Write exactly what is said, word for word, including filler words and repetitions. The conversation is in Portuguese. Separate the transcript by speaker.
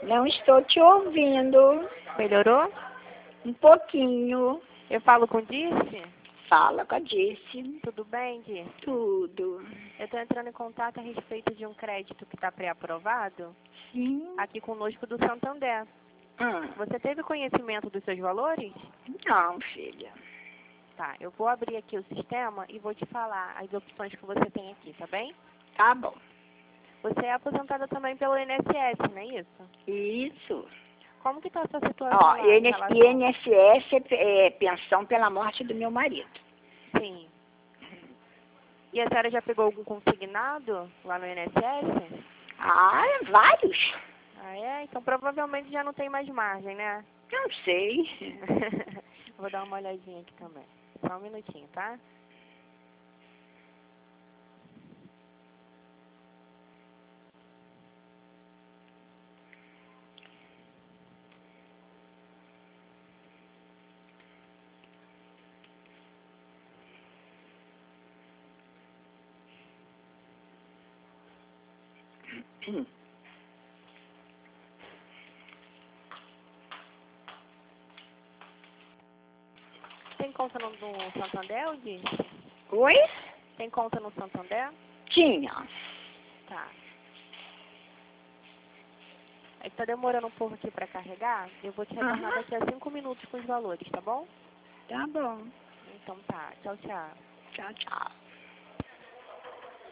Speaker 1: Não estou te ouvindo.
Speaker 2: Melhorou?
Speaker 1: Um pouquinho.
Speaker 2: Eu falo com Dirce?
Speaker 1: Fala com a Dirce.
Speaker 2: Tudo bem, Dirce?
Speaker 1: Tudo.
Speaker 2: Eu estou entrando em contato a respeito de um crédito que está pré-aprovado
Speaker 1: Sim.
Speaker 2: aqui conosco do Santander.
Speaker 1: Hum.
Speaker 2: Você teve conhecimento dos seus valores?
Speaker 1: Não, filha.
Speaker 2: Tá, eu vou abrir aqui o sistema e vou te falar as opções que você tem aqui, tá bem?
Speaker 1: Tá bom.
Speaker 2: Você é aposentada também pelo I N S S, não é isso?
Speaker 1: Isso.
Speaker 2: Como que está a sua situação
Speaker 1: Ó,
Speaker 2: lá em
Speaker 1: I
Speaker 2: relação...
Speaker 1: N S S é, é pensão pela morte do meu marido.
Speaker 2: Sim. E a senhora já pegou algum consignado lá no I N S S?
Speaker 1: Ah, vários.
Speaker 2: Ah, é? Então provavelmente já não tem mais margem, né?
Speaker 1: Não sei.
Speaker 2: Vou dar uma olhadinha aqui também. Só um minutinho, tá?
Speaker 1: Hum.
Speaker 2: Tem conta no, no Santander, ou disse?
Speaker 1: Oi?
Speaker 2: Tem conta no Santander?
Speaker 1: Tinha.
Speaker 2: Tá. É que tá demorando um pouco aqui pra carregar. Eu vou te retornar
Speaker 1: Aham.
Speaker 2: daqui a cinco minutos com os valores, tá bom?
Speaker 1: Tá bom.
Speaker 2: Então tá. Tchau, tchau.
Speaker 1: Tchau, tchau.